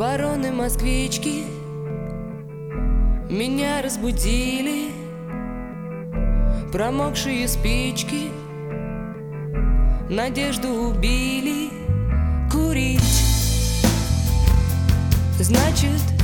Вороны-москвички меня разбудили, промокшие спички надежду убили. Курить значит